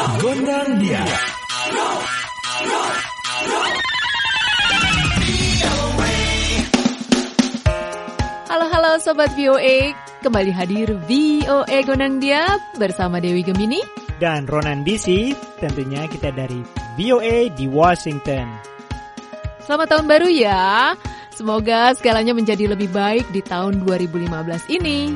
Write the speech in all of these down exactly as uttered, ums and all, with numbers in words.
Gondang dia. Halo Sobat V O A, kembali hadir V O A Gondang Dia bersama Dewi Gemini dan Ronan D C, tentunya kita dari V O A di Washington. Selamat tahun baru ya, semoga segalanya menjadi lebih baik di tahun dua ribu lima belas ini.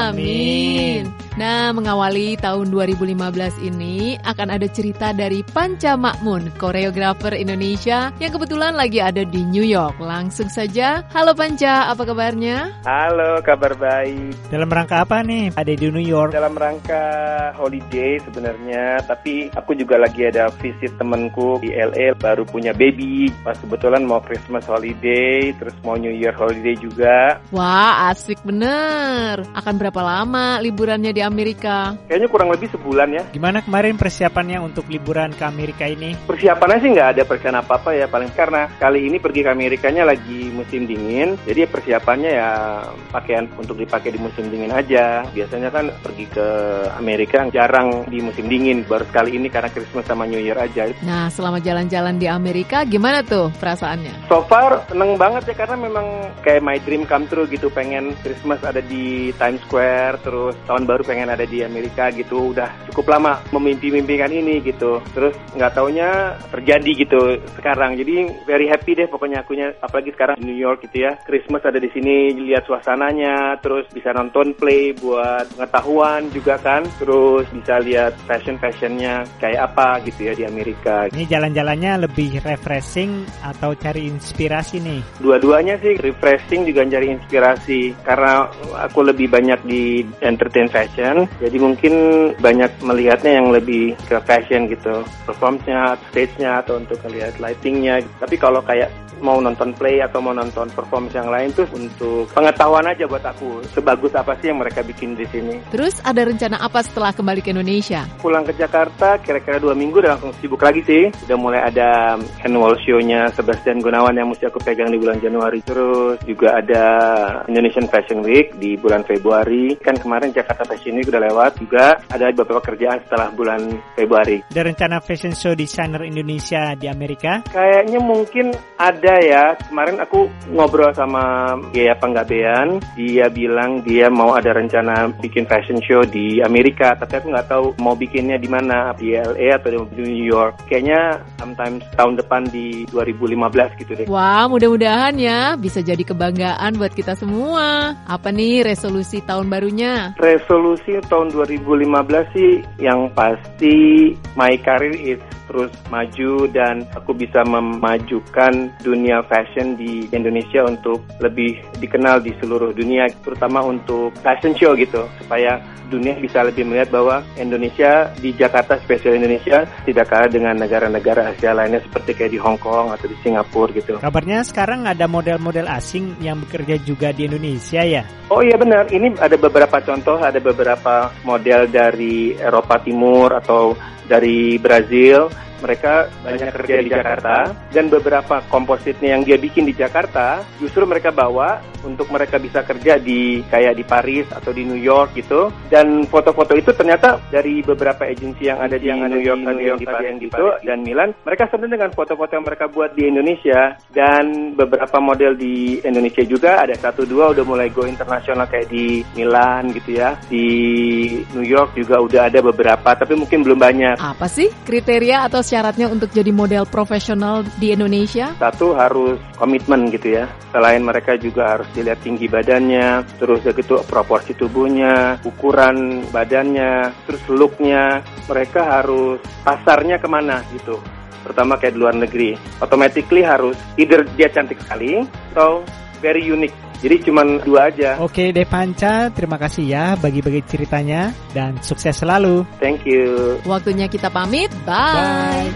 Amin. Nah, mengawali tahun dua ribu lima belas ini akan ada cerita dari Panca Makmun, koreografer Indonesia yang kebetulan lagi ada di New York. Langsung saja, halo Panca, apa kabarnya? Halo, kabar baik. Dalam rangka apa nih ada di New York? Dalam rangka holiday sebenarnya, tapi aku juga lagi ada visit temanku di L A, baru punya baby. Pas kebetulan mau Christmas holiday, terus mau New Year holiday juga. Wah, asik bener. Akan berapa lama liburannya di Amerika? Kayaknya kurang lebih sebulan ya. Gimana kemarin persiapannya untuk liburan ke Amerika ini? Persiapannya sih nggak ada persiapan apa-apa ya, paling karena kali ini pergi ke Amerikanya lagi musim dingin, jadi persiapannya ya pakaian untuk dipakai di musim dingin aja. Biasanya kan pergi ke Amerika jarang di musim dingin, baru sekali ini karena Christmas sama New Year aja. Nah, selama jalan-jalan di Amerika gimana tuh perasaannya? So far seneng banget ya, karena memang kayak my dream come true gitu, pengen Christmas ada di Times Square, terus tahun baru pengen ada di Amerika gitu. Udah cukup lama memimpi-mimpikan ini gitu, terus nggak taunya terjadi gitu sekarang. Jadi very happy deh pokoknya akunya, apalagi sekarang di New York gitu ya, Christmas ada di sini, lihat suasananya, terus bisa nonton play buat pengetahuan juga kan, terus bisa lihat fashion-fashionnya kayak apa gitu ya di Amerika. Ini jalan-jalannya lebih refreshing atau cari inspirasi nih? Dua-duanya sih, refreshing juga cari inspirasi, karena aku lebih banyak di entertain fashion, jadi mungkin banyak melihatnya yang lebih ke fashion gitu, performance-nya, stage-nya, atau untuk melihat lighting-nya. Tapi kalau kayak mau nonton play atau mau nonton performance yang lain tuh untuk pengetahuan aja buat aku, sebagus apa sih yang mereka bikin di sini. Terus ada rencana apa setelah kembali ke Indonesia? Pulang ke Jakarta kira-kira dua minggu udah langsung sibuk lagi sih. Udah mulai ada annual show-nya Sebastian Gunawan yang mesti aku pegang di bulan Januari. Terus juga ada Indonesian Fashion Week di bulan Februari. Kan kemarin Jakarta Fashion Week udah lewat. Juga ada beberapa kerjaan setelah bulan Februari. Ada rencana fashion show designer Indonesia di Amerika? Kayaknya mungkin ada ya. Kemarin aku ngobrol sama Gaya Panggabean, dia bilang dia mau ada rencana bikin fashion show di Amerika, tapi aku nggak tahu mau bikinnya di mana, di L A atau di New York. Kayaknya sometimes tahun depan di dua ribu lima belas gitu deh. Wah, mudah-mudahan ya bisa jadi kebanggaan buat kita semua. Apa nih resolusi tahun barunya? Resolusi tahun dua ribu lima belas sih yang pasti my career is terus maju, dan aku bisa memajukan dunia fashion di Indonesia untuk lebih dikenal di seluruh dunia, terutama untuk fashion show gitu, supaya dunia bisa lebih melihat bahwa Indonesia di Jakarta, spesial Indonesia, tidak kalah dengan negara-negara Asia lainnya seperti kayak di Hong Kong atau di Singapura gitu. Kabarnya sekarang ada model-model asing yang bekerja juga di Indonesia ya? Oh iya benar, ini ada beberapa contoh, ada beberapa model dari Eropa Timur atau dari Brazil. Mereka banyak kerja di Jakarta, dan beberapa kompositnya yang dia bikin di Jakarta justru mereka bawa untuk mereka bisa kerja di kayak di Paris atau di New York gitu. Dan foto-foto itu ternyata dari beberapa agensi yang ada di yang New York, New York, di Paris gitu, dan Milan. Mereka senang dengan foto-foto yang mereka buat di Indonesia, dan beberapa model di Indonesia juga ada satu dua udah mulai go internasional kayak di Milan gitu ya. Di New York juga udah ada beberapa, tapi mungkin belum banyak. Apa sih kriteria atau syaratnya untuk jadi model profesional di Indonesia? Satu, harus komitmen gitu ya. Selain mereka juga harus dilihat tinggi badannya, terus gitu proporsi tubuhnya, ukuran badannya, terus looknya. Mereka harus pasarnya kemana gitu. Pertama kayak di luar negeri. Automatically harus either dia cantik sekali atau very unique. Jadi cuma dua aja. Oke deh Panca, terima kasih ya bagi-bagi ceritanya dan sukses selalu. Thank you. Waktunya kita pamit. Bye.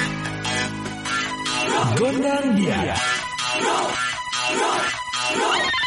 Gondang dia.